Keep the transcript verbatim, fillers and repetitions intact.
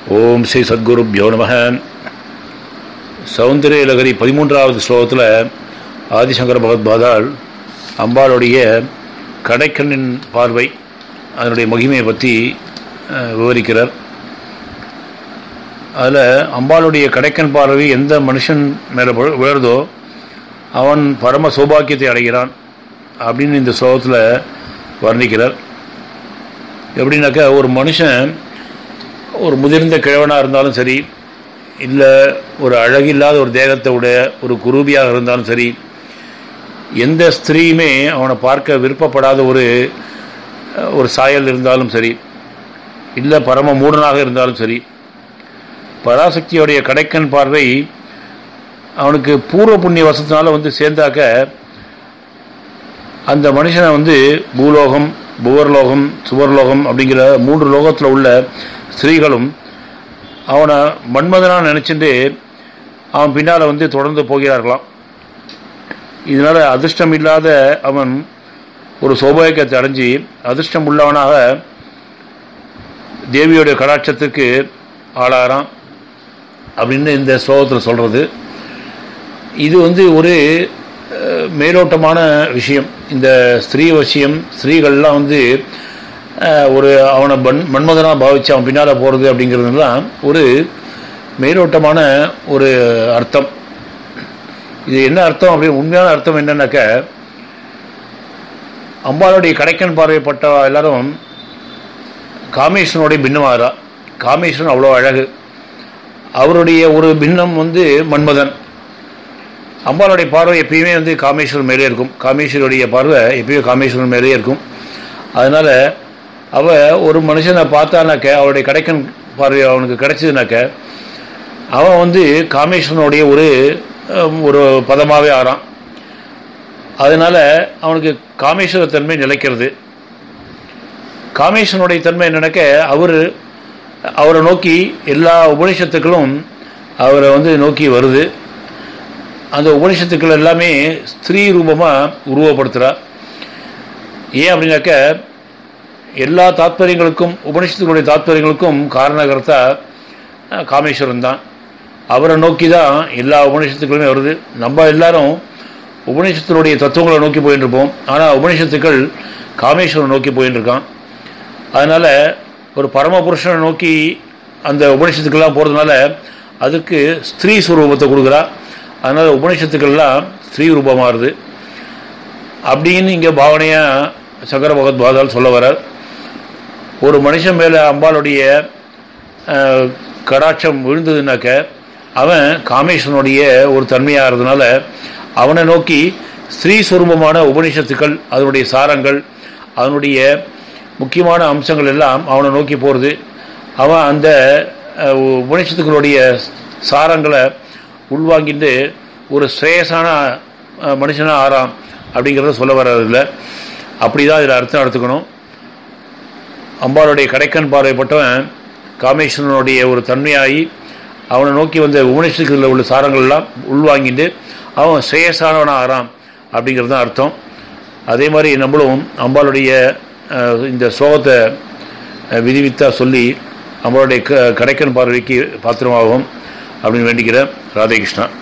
ஓம் ஸ்ரீ சத்குருப்யோ நமஹ. சௌந்தரிய லகரி பதிமூன்றாவது ஸ்லோகத்தில் ஆதிசங்கர பகவத்பாதால் அம்பாளுடைய கடைக்கண்ணின் பார்வை அதனுடைய மகிமையை பற்றி விவரிக்கிறார். அதில் அம்பாளுடைய கடைக்கண் பார்வை எந்த மனுஷன் மேலே விழுறதோ அவன் பரம சௌபாக்கியத்தை அடைகிறான் அப்படின்னு இந்த ஸ்லோகத்தில் வர்ணிக்கிறார். எப்படின்னாக்கா, ஒரு மனுஷன் ஒரு முதிர்ந்த கிழவனாக இருந்தாலும் சரி, இல்லை ஒரு அழகில்லாத ஒரு தேகத்தை உடைய ஒரு குரூபியாக இருந்தாலும் சரி, எந்த ஸ்திரீயுமே அவனை பார்க்க விருப்பப்படாத ஒரு ஒரு சாயல் இருந்தாலும் சரி, இல்லை பரம மூடனாக இருந்தாலும் சரி, பராசக்தியோடைய கடைக்கண் பார்வை அவனுக்கு பூர்வ புண்ணிய வசத்தினால வந்து சேர்ந்தாக்க அந்த மனுஷனை வந்து பூலோகம், புவர்லோகம், சுவர்லோகம் அப்படிங்கிற மூன்று லோகத்தில் உள்ள ஸ்திரீகளும் அவனை மன்மதனாக நினச்சிட்டு அவன் பின்னால் வந்து தொடர்ந்து போகிறார்களாம். இதனால் அதிர்ஷ்டம் இல்லாத அவன் ஒரு சௌபாகியத்தை அடைஞ்சி அதிர்ஷ்டம் உள்ளவனாக தேவியோடைய கடாட்சத்துக்கு ஆளாகிறான் அப்படின்னு இந்த ஸ்லோகத்தில் சொல்கிறது. இது வந்து ஒரு மேலோட்டமான விஷயம். இந்த ஸ்திரீ வசியம், ஸ்திரீகள்லாம் வந்து ஒரு அவனை மண் மன்மதனாக பாவிச்சு அவன் பின்னால் போகிறது அப்படிங்கிறதுலாம் ஒரு மேலோட்டமான ஒரு அர்த்தம். இது என்ன அர்த்தம் அப்படின்னு உண்மையான அர்த்தம் என்னன்னாக்க, அம்பாளுடைய கடைக்கண் பார்வைப்பட்ட எல்லாரும் காமேஸ்வரனுடைய பின்னமாகிறா. காமேஸ்வரன் அவ்வளோ அழகு, அவருடைய ஒரு பின்னம் வந்து மன்மதன். அம்பாளுடைய பார்வை எப்பயுமே வந்து காமேஸ்வரன் மேலே இருக்கும். காமேஸ்வருடைய பார்வை எப்பயுமே காமேஸ்வரன் மேலே இருக்கும். அதனால் அவள் ஒரு மனுஷனை பார்த்தானாக்க, அவருடைய கடைக்கண் பார்வை அவனுக்கு கிடைச்சதுனாக்க அவன் வந்து காமேஸ்வரனுடைய ஒரு ஒரு பதமாகவே ஆறான். அதனால் அவனுக்கு காமேஸ்வர தன்மை நிலைக்கிறது. காமேஸ்வரனுடைய தன்மை என்னன்னாக்க, அவர் அவரை நோக்கி எல்லா உபனிஷத்துக்களும் அவரை வந்து நோக்கி வருது. அந்த உபனிஷத்துக்கள் எல்லாமே ஸ்திரீ ரூபமாக உருவப்படுத்துகிறார். ஏன் அப்படின்னாக்க, எல்லா தாத்பரியங்களுக்கும், உபனிஷத்துக்களுடைய தாத்பரியங்களுக்கும் காரணகர்த்தா காமேஸ்வரன் தான். அவரை நோக்கி தான் எல்லா உபனிஷத்துக்களுமே வருது. நம்ம எல்லாரும் உபனிஷத்துடைய தத்துவங்களை நோக்கி போயின்னு இருப்போம், ஆனால் உபனிஷத்துக்கள் காமேஸ்வரன் நோக்கி போயின்னு இருக்கான். அதனால் ஒரு பரமபுருஷனை நோக்கி அந்த உபனிஷத்துக்கள்லாம் போகிறதுனால அதுக்கு ஸ்திரீ ஸ்வரூபத்தை கொடுக்குறா. அதனால் உபனிஷத்துக்கள்லாம் ஸ்திரீ ரூபமாகுது அப்படின்னு இங்கே பாவனையாக சங்கர பகவத்பாதால் சொல்ல வரார். ஒரு மனுஷன் மேலே அம்பாளுடைய கடாட்சம் விழுந்ததுனாக்க அவன் காமேஸ்வரனுடைய ஒரு தன்மையாகிறதுனால அவனை நோக்கி ஸ்ரீ ஸ்வரூபமான உபனிஷத்துக்கள், அதனுடைய சாரங்கள், அதனுடைய முக்கியமான அம்சங்கள் எல்லாம் அவனை நோக்கி போகிறது. அவன் அந்த உபனிஷத்துக்களுடைய சாரங்களை உள்வாங்கிட்டு ஒரு ஸ்ரேயஸான மனுஷனாக ஆறான் அப்படிங்கிறத சொல்ல வர்றதில்லை. அப்படி தான் இதில் அர்த்தம் எடுத்துக்கணும். அம்பாளுடைய கடைக்கண் பார்வைப்பட்டவன் காமேஸ்வரனுடைய ஒரு தன்மையாகி அவனை நோக்கி வந்த உபனிஷத்துக்களில் உள்ள சாரங்கள்லாம் உள்வாங்கிட்டு அவன் ஸ்ரேயஸானவனாக ஆறான் அப்படிங்கிறது தான் அர்த்தம். அதே மாதிரி நம்மளும் அம்பாளுடைய இந்த ஸ்லோகத்தை விதிவித்தா சொல்லி அம்பாளுடைய க கடைக்கண் பார்வைக்கு பாத்திரமாகும் அப்படின்னு வேண்டிக்கிறேன். ராதே கிருஷ்ணா.